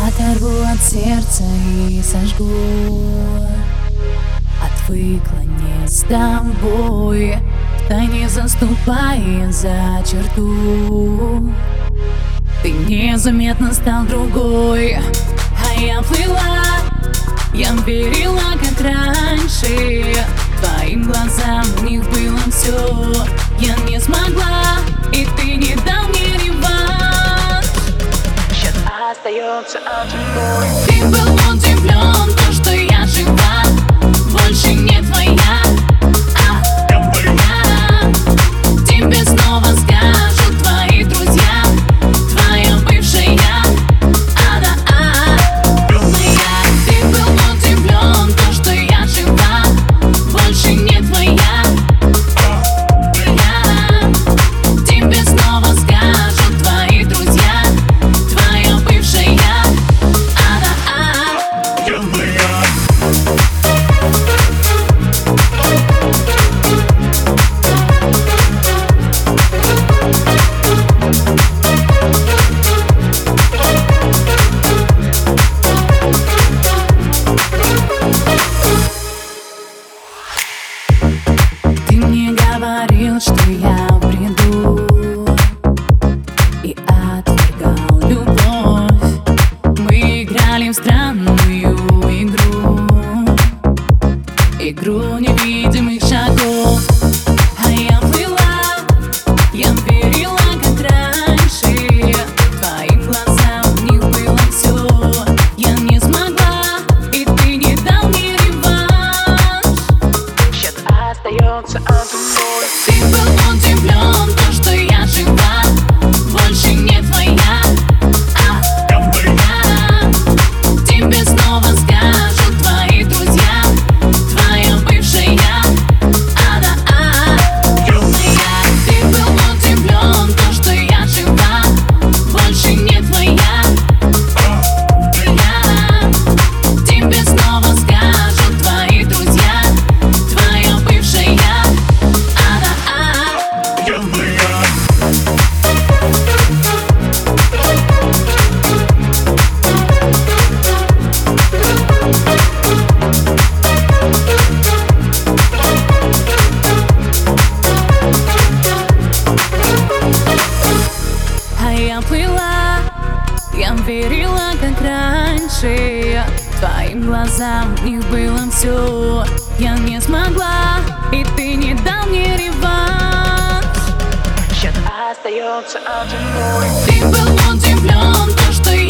Оторву от сердца и сожгу. Отвыкла не с тобой, втайне заступая за черту. Ты незаметно стал другой, а я плыла, я верила, как раньше. Твоим глазам в них было все. Я не смогла, и ты не дал мне реванш. Счет остается один бой. Ты был удивлен, то, что я жива, больше не твоя, а моя. Тебе снова скажут твои друзья, твоя бывшая. Ты был удивлен, то, что я жива, больше не твоя, я. Тебе снова скажут твои друзья, твоя бывшая. Ты мне говорил, что я приду, и отвергал любовь. Мы играли в странную игру невидимых шагов. А я плыла, я верила, как раньше. Твоим глазам в них было все. Я не смогла, и ты не дал мне реванш. Счет остается один бой. Ты был удивлен, то, что я жива, больше не твоя, а моя. Тебе снова скажут твои друзья, твоя бывшая. Ты был удивлен, то, что я жива, больше не твоя, я. Тебе снова скажут твои друзья, твоя бывшая. А я плыла, я верила, как раньше. Твоим глазам в них было все. Я не смогла, и ты не дал мне реванш. Счет остается один бой. Ты был удивлен, то, что